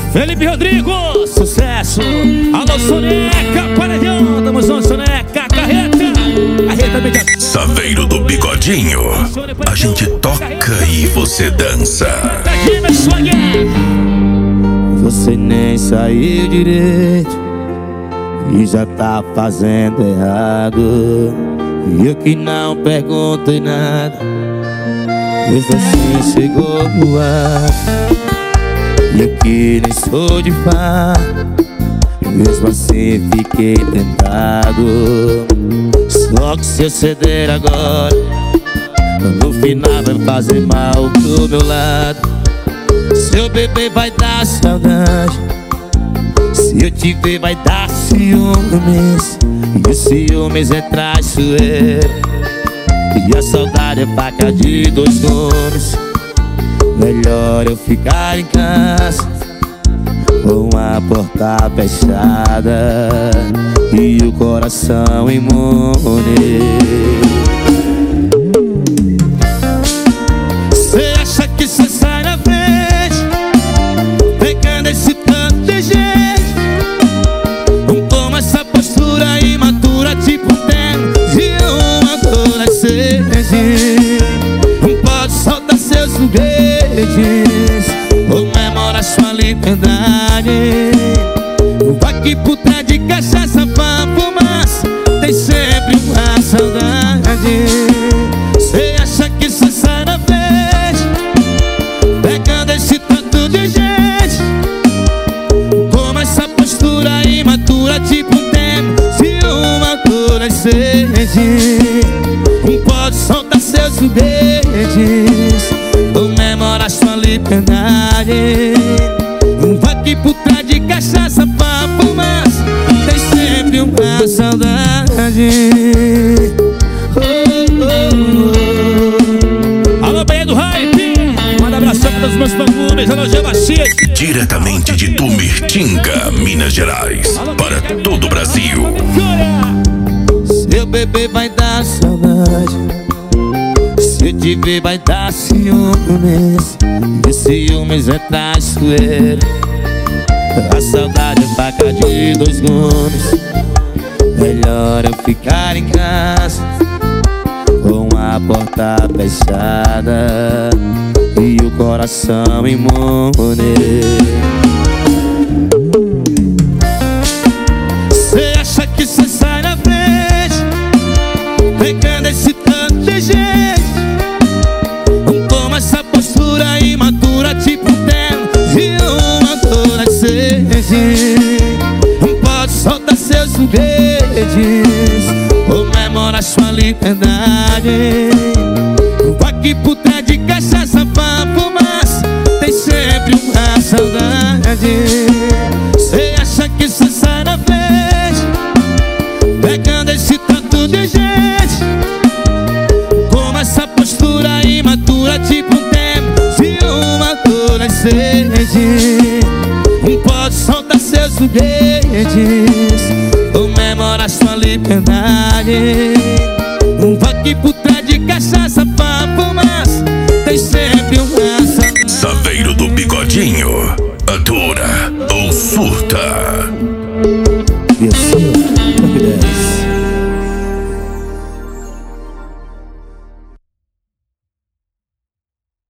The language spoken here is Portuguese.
Felipe Rodrigo, sucesso. Alô, Soneca, paredão. Tamo junto, Soneca, carreta. Saveiro do Bigodinho. A gente toca e você dança. Você nem saiu direito e já tá fazendo errado. E eu que não perguntei nada, mesmo assim chegou no ar. E eu que nem sou de fato, mesmo assim fiquei tentado. Só que se eu ceder agora, no final vai fazer mal pro meu lado. Seu bebê vai dar saudade, se eu te ver vai dar ciúmes. E o ciúmes é traiçoeiro, e a saudade é faca de dois gumes. Melhor eu ficar em casa, com a porta fechada e o coração imune. Cê acha que cê sai na frente, pegando esse tanto de gente, com essa postura imatura, tipo terno de uma adolescente. Não pode soltar seus foguetes, comemora sua liberdade. Vai que por trás de cachaça pra fumaça tem sempre uma saudade. Cê acha que cê sai na frente, pegando esse tanto de gente, com essa postura imatura, tipo um termo de uma adolescente. Não pode soltar seus foguetes, comemora sua liberdade. Vai que por trás de cachaça pra fumaça tem sempre uma saudade. Alô, Bahia do Hype, manda abração para os meus fã-clubes. Alô, Gebaxias. Diretamente de Tumirtinga, Minas Gerais, para todo o Brasil. Seu bebê vai dar saudade, se eu te ver vai dar ciúmes. E ciúmes é traiçoeiro, a saudade é faca de dois gumes. Melhor eu ficar em casa, com a porta fechada e o coração imune. Cê acha que cê sai na frente, pegando esse tanto de gente, com essa postura imatura, tipo terno de uma adolescente. Não pode soltar seus foguetes, comemora sua liberdade. Vai que por trás de cachaça pra fumaça tem sempre uma saudade. Cê acha que cê sai na frente, pegando esse tanto de gente, com essa postura imatura, tipo um termo de uma adolescente. Não pode soltar seus foguetes, comemora sua liberdade. Vai que por trás de cachaça pra fumaça tem sempre uma saudade. Saveiro do Bigodinho, atura ou surta. E assim,